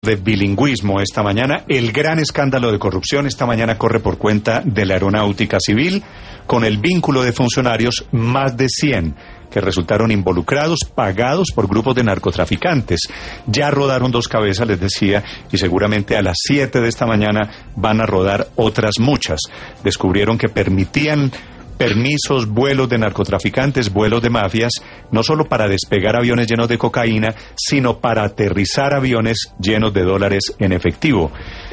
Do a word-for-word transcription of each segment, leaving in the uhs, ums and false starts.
de bilingüismo esta mañana. El gran escándalo de corrupción esta mañana corre por cuenta de la Aeronáutica Civil, con el vínculo de funcionarios, más de cien que resultaron involucrados, pagados por grupos de narcotraficantes. Ya rodaron dos cabezas, les decía, y seguramente a las siete de esta mañana van a rodar otras muchas. Descubrieron que permitían permisos, vuelos de narcotraficantes, vuelos de mafias, no solo para despegar aviones llenos de cocaína, sino para aterrizar aviones llenos de dólares en efectivo.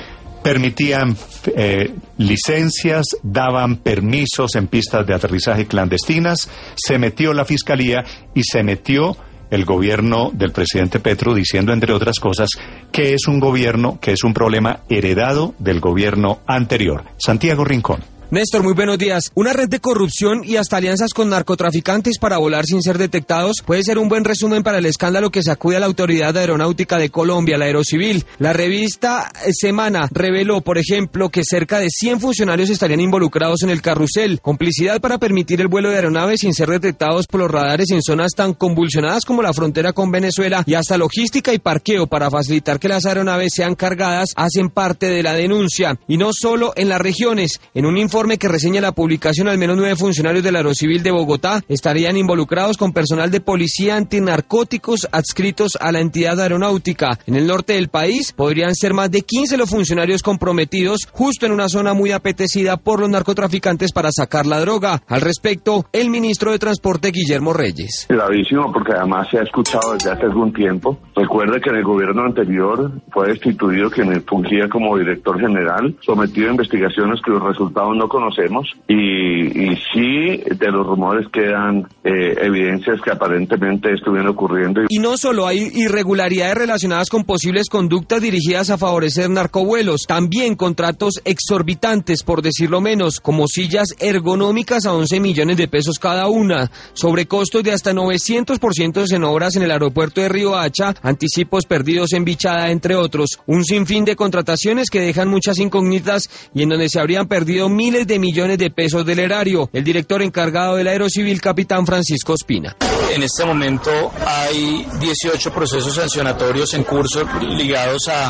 Permitían eh, licencias, daban permisos en pistas de aterrizaje clandestinas, se metió la Fiscalía y se metió el gobierno del presidente Petro, diciendo, entre otras cosas, que es un gobierno, que es un problema heredado del gobierno anterior. Santiago Rincón. Néstor, muy buenos días. Una red de corrupción y hasta alianzas con narcotraficantes para volar sin ser detectados puede ser un buen resumen para el escándalo que sacude a la Autoridad Aeronáutica de Colombia, la Aerocivil. La revista Semana reveló, por ejemplo, que cerca de cien funcionarios estarían involucrados en el carrusel, complicidad para permitir el vuelo de aeronaves sin ser detectados por los radares en zonas tan convulsionadas como la frontera con Venezuela, y hasta logística y parqueo para facilitar que las aeronaves sean cargadas hacen parte de la denuncia. Y no solo en las regiones. En un informe que reseña la publicación, al menos nueve funcionarios de la Aerocivil de Bogotá estarían involucrados con personal de policía antinarcóticos adscritos a la entidad aeronáutica. En el norte del país podrían ser más de quince los funcionarios comprometidos justo en una zona muy apetecida por los narcotraficantes para sacar la droga. Al respecto, el ministro de Transporte, Guillermo Reyes. Gravísimo, porque además se ha escuchado desde hace algún tiempo. Recuerde que en el gobierno anterior fue destituido quien fungía como director general, sometido a investigaciones cuyos resultados no conocemos, y, y sí, de los rumores quedan eh, evidencias que aparentemente estuvieron ocurriendo. Y no solo hay irregularidades relacionadas con posibles conductas dirigidas a favorecer narcovuelos, también contratos exorbitantes, por decirlo menos, como sillas ergonómicas a once millones de pesos cada una, sobrecostos de hasta novecientos por ciento en obras en el aeropuerto de Riohacha, anticipos perdidos en Bichada, entre otros. Un sinfín de contrataciones que dejan muchas incógnitas y en donde se habrían perdido miles de millones de pesos del erario. El director encargado de la Aerocivil, capitán Francisco Ospina. En este momento hay dieciocho procesos sancionatorios en curso ligados a,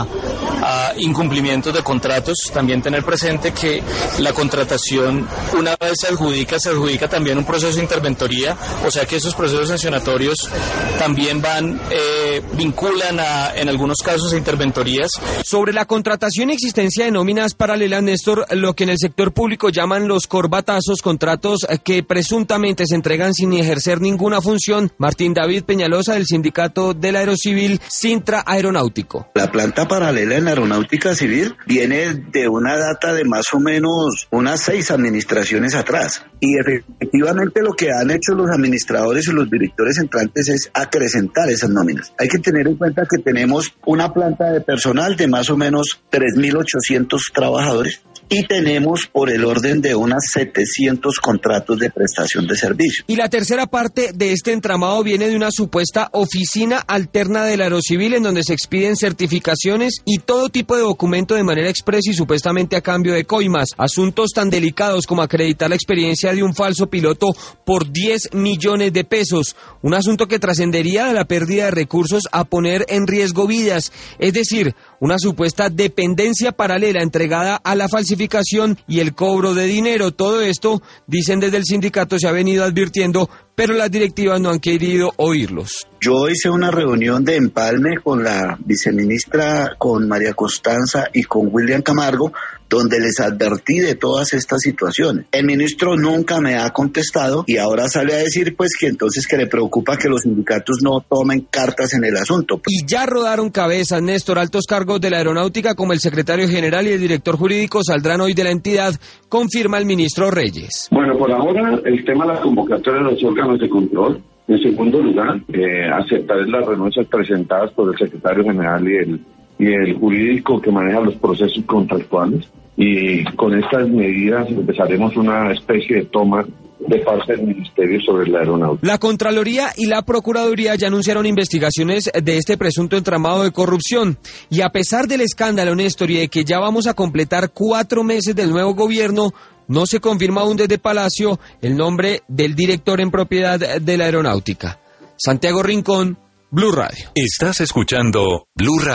a incumplimientos de contratos. También tener presente que la contratación, una vez se adjudica, se adjudica también un proceso de interventoría, o sea que esos procesos sancionatorios también van, eh, vinculan a, en algunos casos, a interventorías. Sobre la contratación y existencia de nóminas paralelas, Néstor, lo que en el sector público llaman los corbatazos, contratos que presuntamente se entregan sin ejercer ninguna función. Martín David Peñalosa, del sindicato de la Aerocivil, Sintra Aeronáutico. La planta paralela en la Aeronáutica Civil viene de una data de más o menos unas seis administraciones atrás, y efectivamente lo que han hecho los administradores y los directores entrantes es acrecentar esas nóminas. Hay que tener en cuenta que tenemos una planta de personal de más o menos tres mil ochocientos trabajadores, y tenemos por el orden de unas setecientos contratos de prestación de servicio. Y la tercera parte de este entramado viene de una supuesta oficina alterna de la Aerocivil, en donde se expiden certificaciones y todo tipo de documento de manera expresa y supuestamente a cambio de coimas. Asuntos tan delicados como acreditar la experiencia de un falso piloto por diez millones de pesos. Un asunto que trascendería de la pérdida de recursos a poner en riesgo vidas. Es decir, una supuesta dependencia paralela entregada a la falsificación y el cobro de dinero. Todo esto, dicen desde el sindicato, se ha venido advirtiendo, pero las directivas no han querido oírlos. Yo hice una reunión de empalme con la viceministra, con María Constanza y con William Camargo, donde les advertí de todas estas situaciones. El ministro nunca me ha contestado y ahora sale a decir pues que entonces que le preocupa que los sindicatos no tomen cartas en el asunto. Y ya rodaron cabezas, Néstor. Altos cargos de la Aeronáutica como el secretario general y el director jurídico saldrán hoy de la entidad, confirma el ministro Reyes. Bueno, por ahora el tema de la convocatoria de los órganos de control. En segundo lugar, eh, aceptar las renuncias presentadas por el secretario general y el, y el jurídico que maneja los procesos contractuales. Y con estas medidas empezaremos una especie de toma de parte del Ministerio sobre la aeronáutica. La Contraloría y la Procuraduría ya anunciaron investigaciones de este presunto entramado de corrupción. Y a pesar del escándalo, Néstor, y de que ya vamos a completar cuatro meses del nuevo gobierno, no se confirma aún desde Palacio el nombre del director en propiedad de la Aeronáutica. Santiago Rincón, Blue Radio. Estás escuchando Blue Radio.